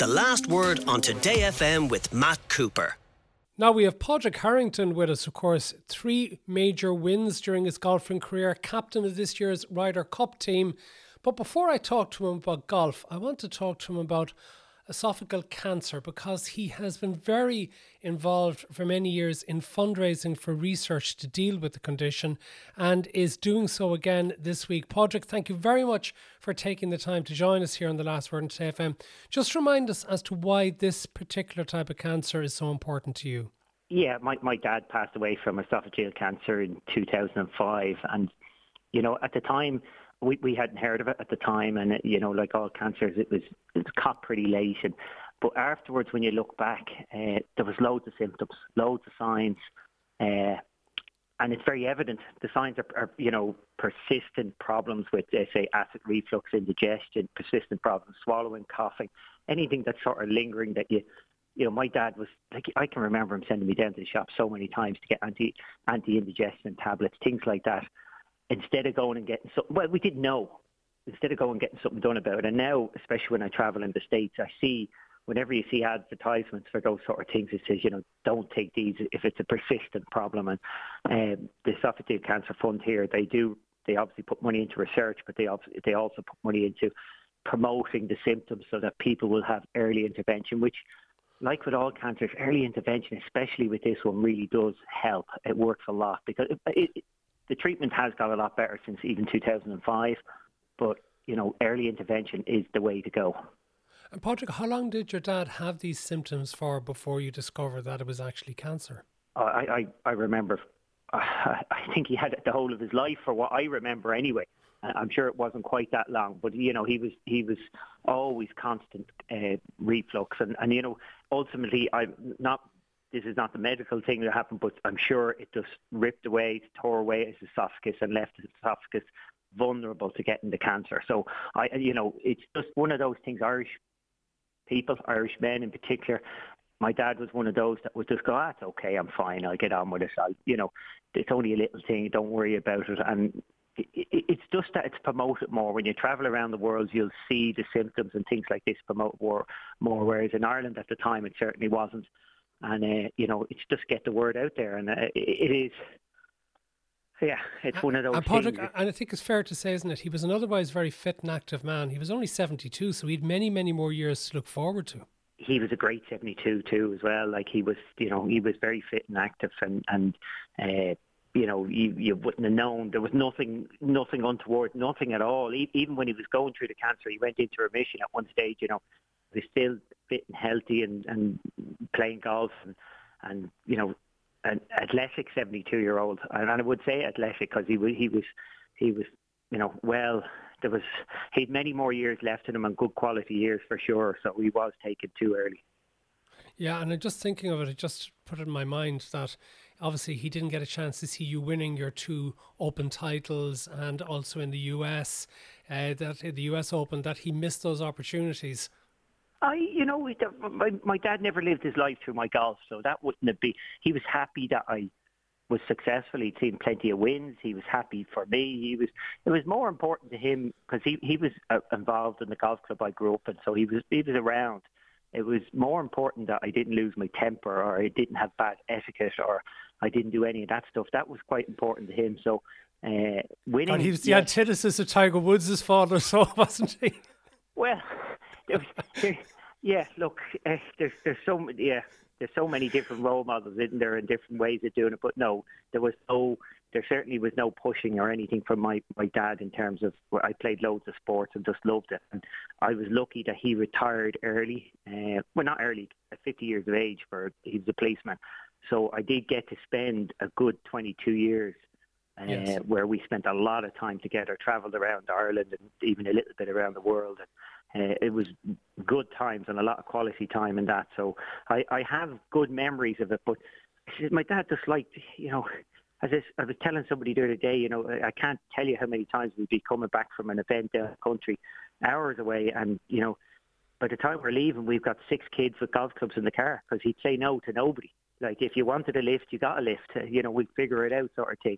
The Last Word on Today FM with Matt Cooper. Now we have Padraig Harrington with us, of course. 3 major wins during his golfing career, captain of this year's Ryder Cup team. But before I talk to him about golf, I want to talk to him about esophageal cancer, because he has been very involved for many years in fundraising for research to deal with the condition and is doing so again this week. Padraig, thank you very much for taking the time to join us here on The Last Word on Today FM. Just remind us as to why this particular type of cancer is so important to you. Yeah, my dad passed away from esophageal cancer in 2005, and at the time we hadn't heard of it at the time, and like all cancers, it was caught pretty late. But afterwards, when you look back, there was loads of symptoms, loads of signs, and it's very evident. The signs are persistent problems with, say, acid reflux, indigestion, persistent problems swallowing, coughing, anything that's sort of lingering that my dad was like, I can remember him sending me down to the shop so many times to get anti-indigestion tablets, things like that. Instead of going and getting something, we didn't know. Instead of going and getting something done about it. And now, especially when I travel in the States, I see, whenever you see advertisements for those sort of things, it says, don't take these if it's a persistent problem. And the Esophageal Cancer Fund here, they obviously put money into research, but they also put money into promoting the symptoms so that people will have early intervention, which, like with all cancers, early intervention, especially with this one, really does help. It works a lot because the treatment has got a lot better since even 2005, but early intervention is the way to go. And Padraig, how long did your dad have these symptoms for before you discovered that it was actually cancer? I remember, I think he had it the whole of his life, for what I remember anyway. I'm sure it wasn't quite that long, but he was always constant reflux, and ultimately this is not the medical thing that happened, but I'm sure it just ripped away, tore away his esophagus and left his esophagus vulnerable to getting the cancer. So it's just one of those things. Irish people, Irish men in particular, my dad was one of those that would just go, it's okay, I'm fine, I'll get on with it. It's only a little thing, don't worry about it. And it's just that it's promoted more. When you travel around the world, you'll see the symptoms and things like this promoted more, whereas in Ireland at the time it certainly wasn't. And, it's just get the word out there. And it is, it's one of those things. And I think it's fair to say, isn't it, he was an otherwise very fit and active man. He was only 72, so he had many, many more years to look forward to. He was a great 72 too as well. Like he was very fit and active, and you wouldn't have known. There was nothing untoward, nothing at all. Even when he was going through the cancer, he went into remission at one stage, he was still fit and healthy and playing golf and an athletic 72-year-old. And I would say athletic because he was he had many more years left in him, and good quality years for sure. So he was taken too early. Yeah, and I'm just thinking of it, just put it in my mind that obviously he didn't get a chance to see you winning your 2 Open titles, and also in the US, that in the US Open, that he missed those opportunities. My dad never lived his life through my golf, so that wouldn't have been. He was happy that I was successful. He'd seen plenty of wins. He was happy for me. It was more important to him because he was involved in the golf club I grew up in, so he was around. It was more important that I didn't lose my temper, or I didn't have bad etiquette, or I didn't do any of that stuff. That was quite important to him. So winning. And he was the antithesis of Tiger Woods' father, so wasn't he? Well, look, there's so many different role models, isn't there, and different ways of doing it. But no, there certainly was no pushing or anything from my dad in terms of, I played loads of sports and just loved it. And I was lucky that he retired early, not early, at 50 years of age, he was a policeman. So I did get to spend a good 22 years where we spent a lot of time together, travelled around Ireland and even a little bit around the world. It was good times and a lot of quality time in that. So I have good memories of it. But my dad just liked, as I was telling somebody the other day, I can't tell you how many times we'd be coming back from an event down the country, hours away, and, by the time we're leaving, we've got 6 kids with golf clubs in the car, because he'd say no to nobody. Like, if you wanted a lift, you got a lift. We'd figure it out, sort of thing.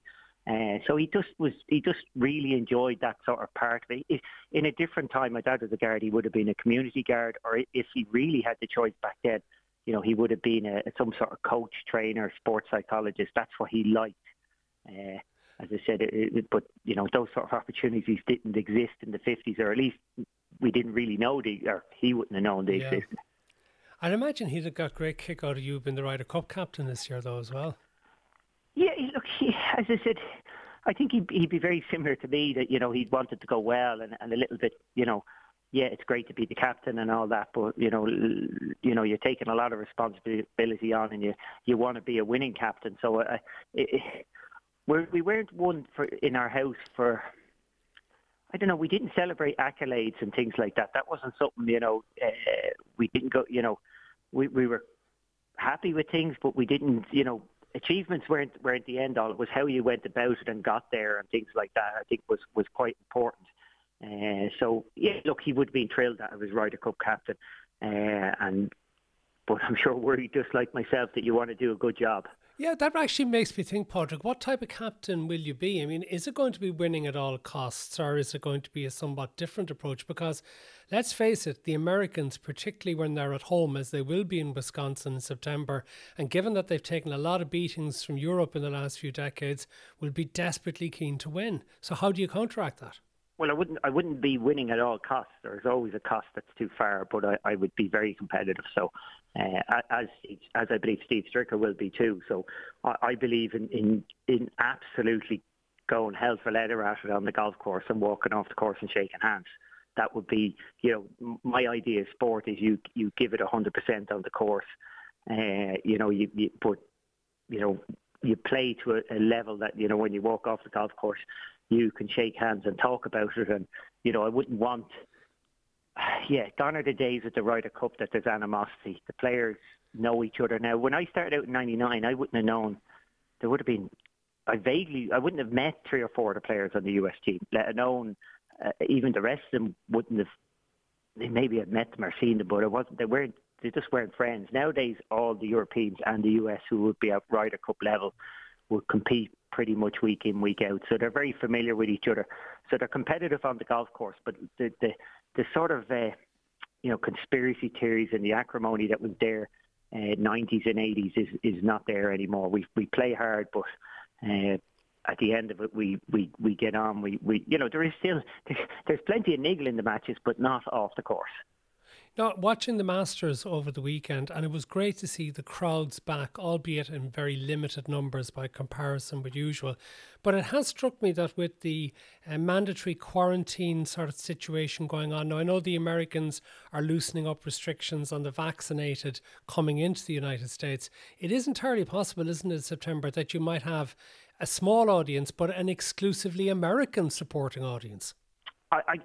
So he just really enjoyed that sort of part of it. In a different time, my dad was a guard. He would have been a community guard, or if he really had the choice back then, he would have been some sort of coach, trainer, sports psychologist. That's what he liked. As I said, but those sort of opportunities didn't exist in the 50s, or at least we didn't really know or he wouldn't have known they existed. I'd imagine he'd have got great kick out of you being the Ryder Cup captain this year, though, as well. Yeah, look, as I said, I think he'd be very similar to me, that he'd wanted to go well and a little bit, yeah, it's great to be the captain and all that, but you're taking a lot of responsibility on, and you want to be a winning captain. So we weren't one in our house for, I don't know, we didn't celebrate accolades and things like that. That wasn't something, we didn't go, we were happy with things, but we didn't, achievements weren't the end all. It was how you went about it and got there and things like that, I think was quite important. So, yeah, look, he would have been thrilled that I was Ryder Cup captain. But I'm sure worried, just like myself, that you want to do a good job. Yeah, that actually makes me think, Padraig, what type of captain will you be? I mean, is it going to be winning at all costs, or is it going to be a somewhat different approach? Because let's face it, the Americans, particularly when they're at home, as they will be in Wisconsin in September, and given that they've taken a lot of beatings from Europe in the last few decades, will be desperately keen to win. So how do you counteract that? Well, I wouldn't be winning at all costs. There's always a cost that's too far, but I would be very competitive. So, as I believe Steve Stricker will be too. So, I believe in absolutely going hell for leather at it on the golf course and walking off the course and shaking hands. That would be, my idea of sport is you give it 100% on the course. You play to a level that, when you walk off the golf course, you can shake hands and talk about it. And, I wouldn't want, gone are the days at the Ryder Cup that there's animosity. The players know each other now. When I started out in 99, I wouldn't have known. There would have been, I wouldn't have met 3 or 4 of the players on the US team, let alone even the rest of them wouldn't have, they maybe had met them or seen them, but they just weren't friends. Nowadays, all the Europeans and the US who would be at Ryder Cup level would compete pretty much week in, week out. So they're very familiar with each other. So they're competitive on the golf course, but the sort of, conspiracy theories and the acrimony that was there 90s and 80s is not there anymore. We play hard, but at the end of it, we get on. There is still, there's plenty of niggle in the matches, but not off the course. Now, watching the Masters over the weekend, and it was great to see the crowds back, albeit in very limited numbers by comparison with usual. But it has struck me that with the mandatory quarantine sort of situation going on, now I know the Americans are loosening up restrictions on the vaccinated coming into the United States. It is entirely possible, isn't it, September, that you might have a small audience, but an exclusively American supporting audience? I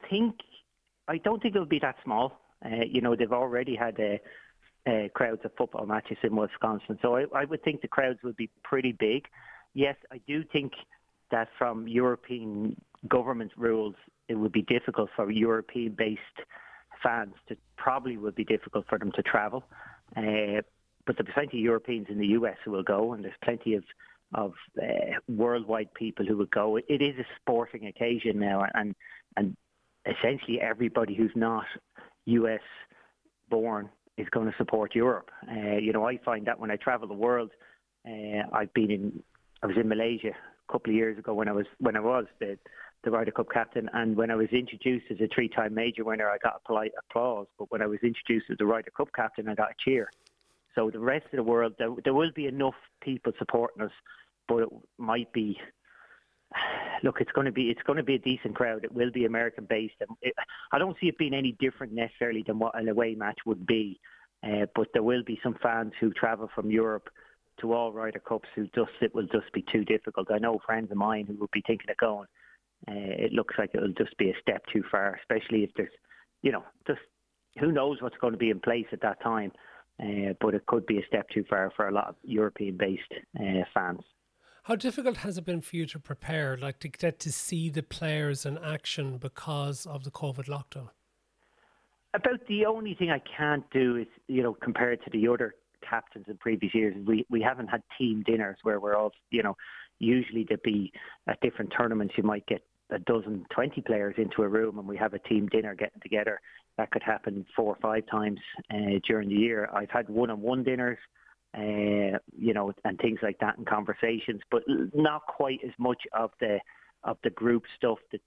don't think it'll be that small. They've already had crowds of football matches in Wisconsin, so I would think the crowds would be pretty big. Yes, I do think that from European government rules, it would be difficult for European-based fans would be difficult for them to travel. But there's plenty of Europeans in the US who will go, and there's plenty of worldwide people who will go. It is a sporting occasion now, and essentially everybody who's not US born is going to support Europe. I find that when I travel the world, I was in Malaysia a couple of years ago when I was the Ryder Cup captain, and when I was introduced as a 3-time major winner, I got a polite applause. But when I was introduced as the Ryder Cup captain, I got a cheer. So the rest of the world, there will be enough people supporting us, but it might be. Look, it's going to be a decent crowd. It will be American based. I don't see it being any different necessarily than what an away match would be. But there will be some fans who travel from Europe to all Ryder Cups it will just be too difficult. I know friends of mine who will be thinking of going. It looks like it'll just be a step too far, especially if there's, just who knows what's going to be in place at that time. But it could be a step too far for a lot of European-based fans. How difficult has it been for you to prepare, like to get to see the players in action because of the COVID lockdown? About the only thing I can't do is, compared to the other captains in previous years, we haven't had team dinners where we're all, usually there'd be at different tournaments you might get a dozen, 20 players into a room, and we have a team dinner getting together. That could happen 4 or 5 times during the year. I've had one-on-one dinners, and things like that, and conversations, but not quite as much of the group stuff. That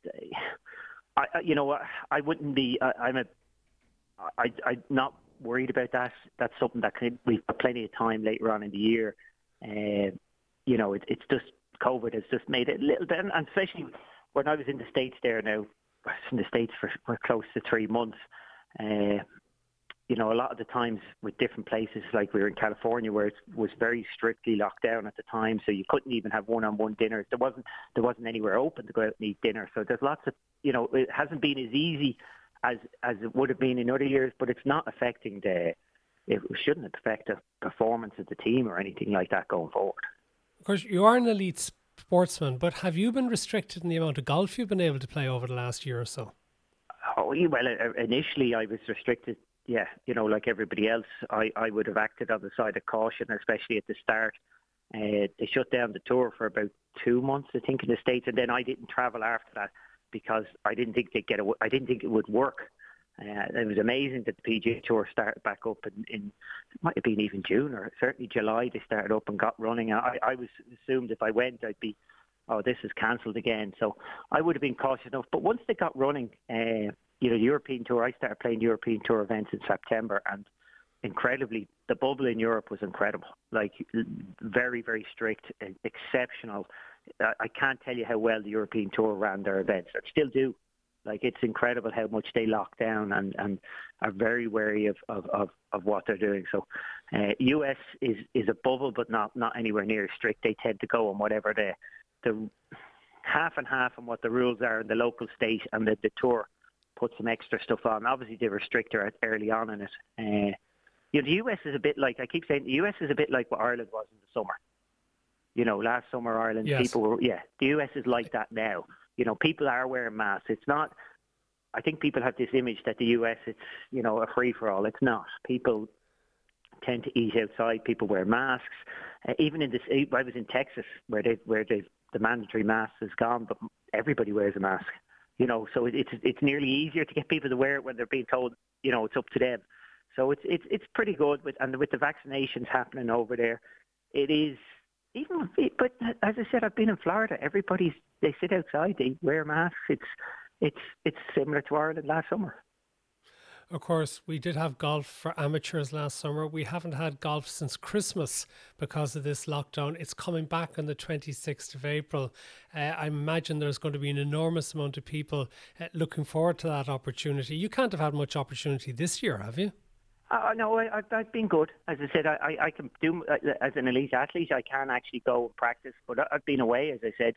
I wouldn't be. I'm not worried about that. That's something that we've got plenty of time later on in the year. It's just COVID has just made it a little bit, and especially when I was in the States there now. I was in the States for close to 3 months. A lot of the times with different places, like we were in California, where it was very strictly locked down at the time, so you couldn't even have one-on-one dinners. There wasn't anywhere open to go out and eat dinner. So there's lots of, it hasn't been as easy as it would have been in other years, but it's not affecting it shouldn't affect the performance of the team or anything like that going forward. Of course, you are an elite sportsman, but have you been restricted in the amount of golf you've been able to play over the last year or so? Oh, well, initially I was restricted. Yeah, like everybody else, I would have acted on the side of caution, especially at the start. They shut down the tour for about 2 months, I think, in the States, and then I didn't travel after that because I didn't think I didn't think it would work. It was amazing that the PGA Tour started back up in it might have been even June or certainly July. They started up and got running. I was assumed if I went, I'd be, this is cancelled again. So I would have been cautious enough. But once they got running, the European Tour, I started playing European Tour events in September, and incredibly, the bubble in Europe was incredible. Like, very, very strict, exceptional. I can't tell you how well the European Tour ran their events. They still do. Like, it's incredible how much they lock down and are very wary of what they're doing. So, US is a bubble, but not anywhere near as strict. They tend to go on whatever the half and half on what the rules are in the local state, and the tour put some extra stuff on. Obviously, they were stricter early on in it. The US is a bit like, I keep saying, the US is a bit like what Ireland was in the summer. Last summer Ireland, yes. People were, the US is like that now. People are wearing masks. It's not, I think people have this image that the US, it's, a free-for-all. It's not. People tend to eat outside. People wear masks. Even in I was in Texas where the mandatory mask is gone, but everybody wears a mask. So it's nearly easier to get people to wear it when they're being told, it's up to them. So it's pretty good with the vaccinations happening over there. It is but as I said, I've been in Florida. They sit outside, they wear masks. It's similar to Ireland last summer. Of course, we did have golf for amateurs last summer. We haven't had golf since Christmas because of this lockdown. It's coming back on the 26th of April. I imagine there's going to be an enormous amount of people looking forward to that opportunity. You can't have had much opportunity this year, have you? No, I've been good. As I said, I can do, as an elite athlete, I can actually go and practice. But I've been away, as I said,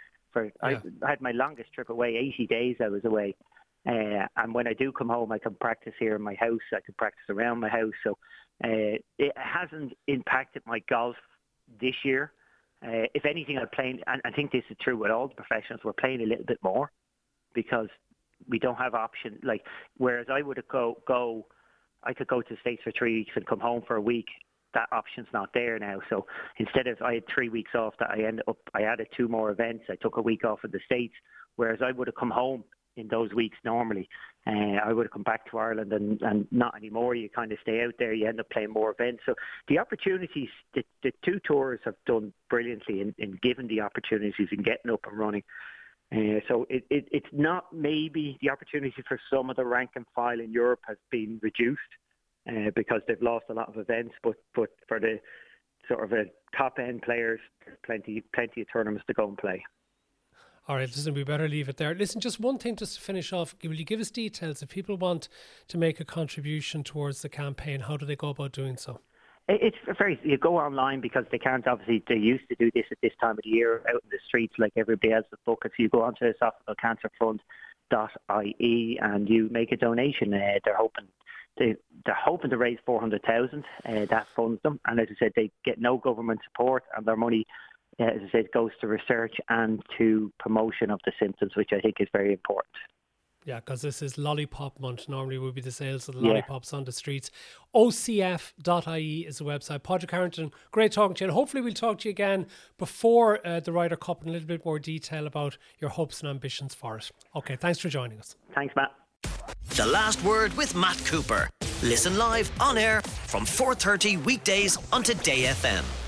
I had my longest trip away, 80 days I was away. And when I do come home, I can practice here in my house. I can practice around my house. So it hasn't impacted my golf this year. If anything, I'm playing, and I think this is true with all the professionals, we're playing a little bit more because we don't have options. Like, whereas I would I could go to the States for 3 weeks and come home for a week. That option's not there now. So instead of, I had 3 weeks off, that I added 2 more events. I took a week off in the States, whereas I would have come home in those weeks normally. I would have come back to Ireland and not anymore. You kind of stay out there, you end up playing more events. So the opportunities, the 2 tours have done brilliantly in giving the opportunities and getting up and running. So it's not, maybe the opportunity for some of the rank and file in Europe has been reduced because they've lost a lot of events, but for the sort of top end players, plenty of tournaments to go and play. All right, listen, we better leave it there. Listen, just one thing just to finish off. Will you give us details? If people want to make a contribution towards the campaign, how do they go about doing so? It's you go online because they can't, obviously, they used to do this at this time of the year out in the streets like everybody else with buckets. You go onto esophagealcancerfund.ie and you make a donation. They're hoping to raise 400,000. That funds them. And as I said, they get no government support, and their money, as I said, goes to research and to promotion of the symptoms, which I think is very important. Yeah, because this is Lollipop Month. Normally would be the sales of the lollipops on the streets. OCF.ie is the website. Padraig Harrington, great talking to you. And hopefully we'll talk to you again before the Ryder Cup in a little bit more detail about your hopes and ambitions for it. Okay, thanks for joining us. Thanks, Matt. The Last Word with Matt Cooper. Listen live on air from 4:30 weekdays on Today FM.